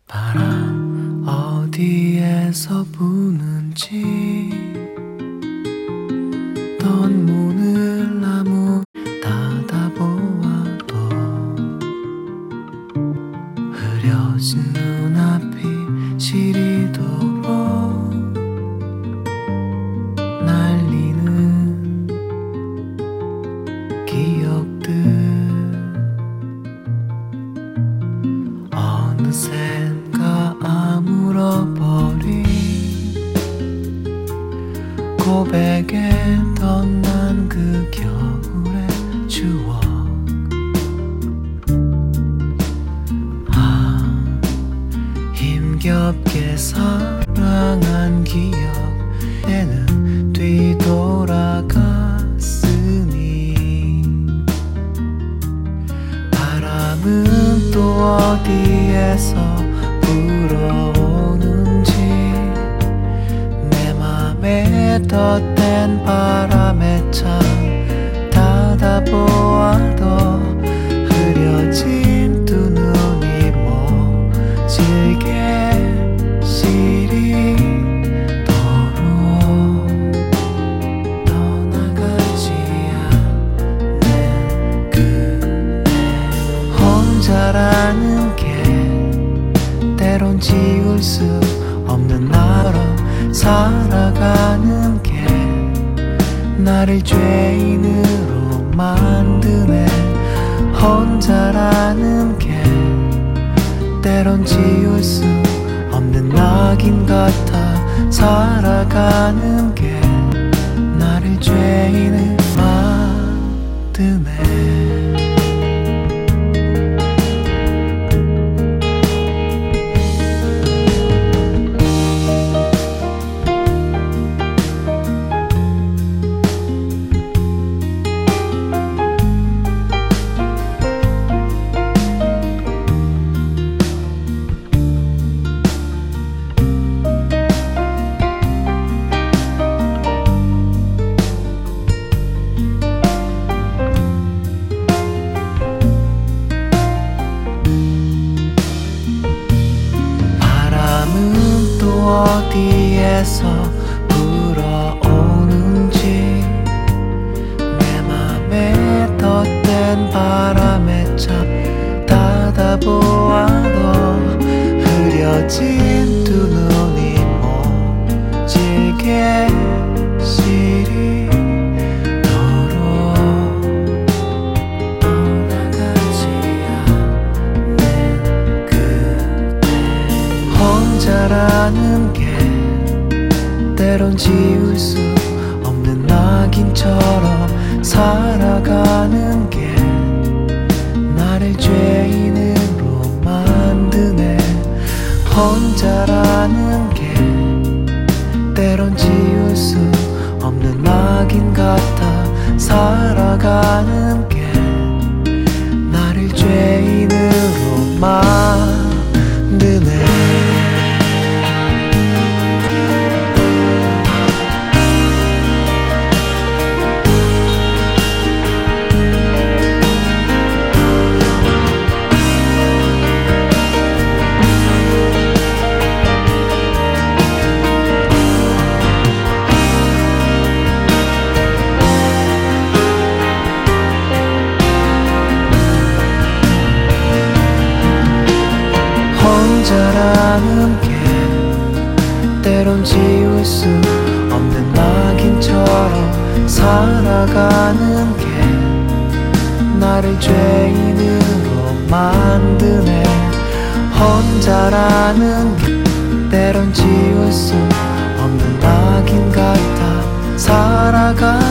바람 어디에서 부는지 넌 문을 아무 닫아보아도 흐려진 눈앞이 시리도록 날리는 기억들 어느샌가 아물어버린 고백에 덧난 그 겨울의 추억 힘겹게 사랑한 기억에는 뒤돌아갔으니 바람은 또 어디에서 불어오는지 내 맘에 덧댄 바람에 참 닫아보아도 흐려진 두 눈이 모질게 시리도록 떠나가지 않는 그대 혼자라는 게 때론 지울 수 없는 나로 살아가는 게 나를 죄인으로 만드네 혼자라는 게 때론 지울 수 없는 낙인 같아 살아가는 게 나를 죄인을 만드네 어디에서 불어오는지 내 맘에 덧댄 바람에 참 닫아보아도 흐려진 두 눈이 모질게 시리도록 떠나가지 않는 그대 혼자라는 게 때론 지울 수 없는 낙인처럼 살아가는 게 나를 죄인으로 만드네 혼자라는 게 때론 지울 수 없는 낙인 같아 살아가는 게 나를 죄인으로 만드네 혼자라는 게 때론 지울 수 없는 낙인처럼 살아가는 게 나를 죄인으로 만드네 혼자라는 게 때론 지울 수 없는 낙인 같아 살아가